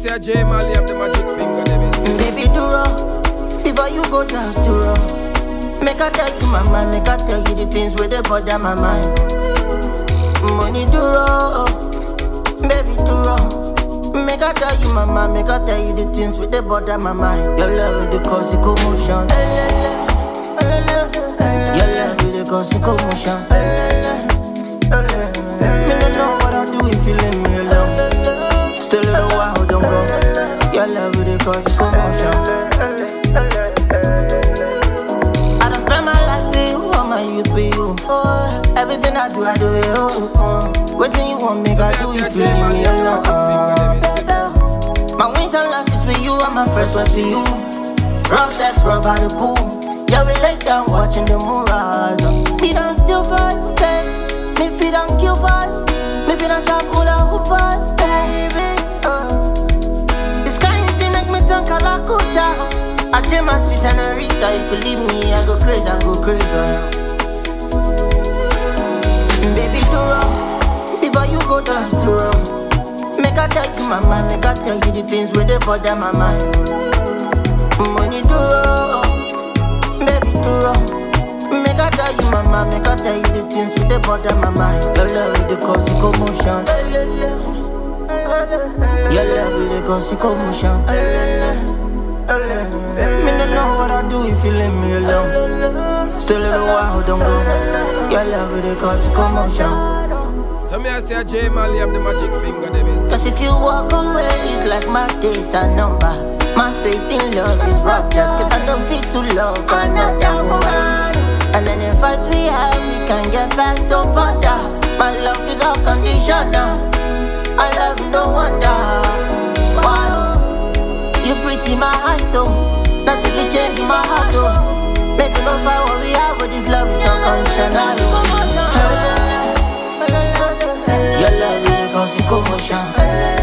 say J Mali have the magic finger, them. Baby, do wrong before you go dance to wrong. Make I tell you my mind, make I tell you the things where they bother my mind. Money do wrong, baby do wrong. Make I tell you my mind, make I tell you the things where they bother my mind. Your love is the cause of commotion. Your love is the cause of commotion. Me don't know what I do if you leave me alone. Still a little while, don't go. Your love is the cause of commotion. I don't spend my life with you, all my youth with you. Everything I do it. Waiting you want me, I do if you leave me alone. My wins and losses with you, and my first was with you. Raw sex, raw by the pool. Yeah, we lay down watching the moon rise. Me don't still fight, babe. Me feet don't kill fight. Me feet don't chop all out who fight, baby. This kind of thing make me think I like Kuta. I take my sweet senorita. If you leave me, I go crazy, I go crazy. Baby, do wrong before you go dance to wrong. Make I tell you my mind, make I tell you the things where they bother my mind. Money do wrong, baby do wrong. Make I tell you my mind, make I tell you the things where they bother my mind. Your love is the cause of commotion. Your love is the cause of commotion. Me don't know what I do if you leave me alone. Still a little while, don't go. Your love is the cause of commotion. So me I say J Mali have the magic finger, them. Cause if you walk away, it's like my days are number. My faith in love is ruptured. Cause I don't fit to love another woman. And any fight we have, we can get past, don't bother. My love is unconditional. I love you, no wonder. Wow, you pretty my heart, so that's if you change my heart, so make no fight what we have, but this love is unconditional. Your love is a cause of commotion.